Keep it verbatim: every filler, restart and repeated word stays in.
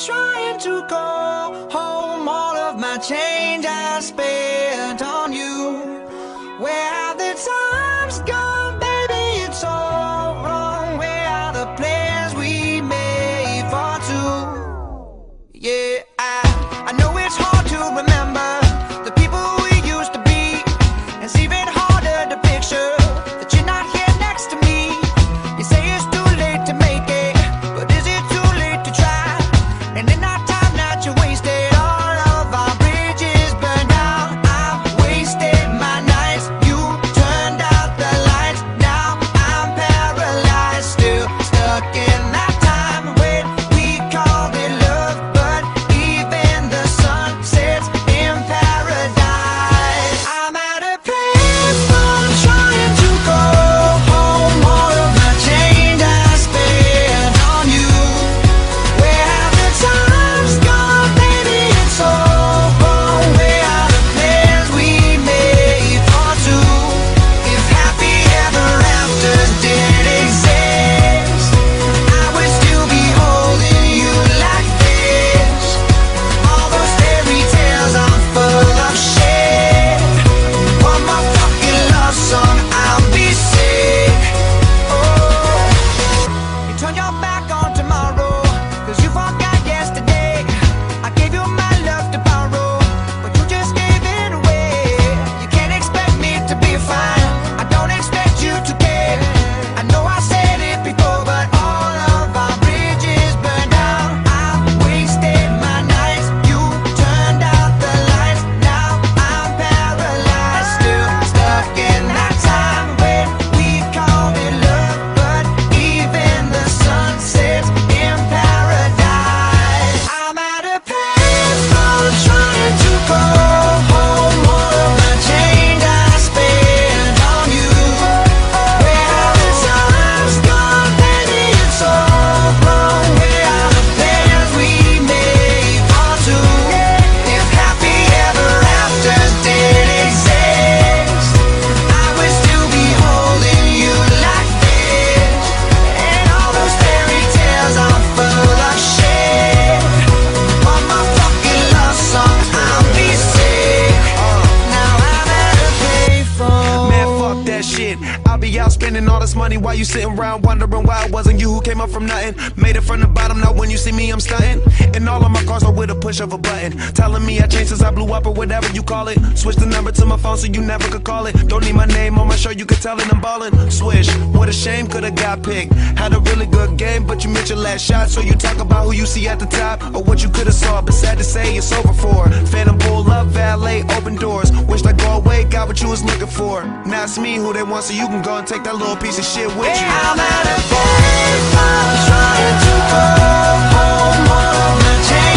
trying to go home. All of my change I spent on you. Where have the times gone, baby? It's all wrong. Where are the plans we made for two? Yeah, I, I know it's hard to remember the people we used to be. It's even harder to picture that you're not here next to me. You say it's too late to make it, but is it too late to try? And in that time that you wasted, all of our bridges burned down. I've wasted my nights, you turned out the lights. Now I'm paralyzed, still stuck in that time when we called it love. But even the sun sets in paradise. I'm at a place from trying to go home. All of my change I spent on you. Where have the times gone, baby? It's all wrong. Where are the plans we made for two? If happy ever afters did exist, I would still be holding you like this. All those fairy tales are full of shit. One more fucking love song, I'll be sick. Oh, you turned your back on tomorrow, cause you forgot yesterday. I gave you my love to borrow, but you just gave it away. You can't expect me to be fine, I don't expect you to care. I know I said it before, but all of our bridges burned down. I wasted my nights, you turned out the lights. Now I'm paralyzed, still stuck in that time when we called it love. But even the sun sets in paradise. I'm at a place from trying to go home. All of my change I spent on you. Where have the times gone, baby? It's all wrong. Where are the plans we made for two? If happy ever afters did exist, I would still be holding you like this. And all those fairy tales are full of shit. One more fucking love song, I'll be sick. Now I'm at a payphone. Man, fuck that shit. I'll be out spending all this money while you sitting around wondering why it wasn't you who came up from nothing. Made it from the bottom, now when you see me, I'm stunting. And all of my cars are with a push of a button. Telling me I changed since I blew up or whatever you call it. Switch the number to my phone so you never could call it. Don't need my name on my shirt, you could tell it I'm ballin'. Swish, what a shame, could've got picked. Had a really good game, but you missed your last shot. So you talk about who you see at the top or what you could've saw. But sad to say, it's over for. Phantom pull up, valet, open doors. Wished I go away, got what you was looking for. Now it's me who they want, so you can go and take that little piece of shit with you. I'm at a place I'm trying to go home. All of my change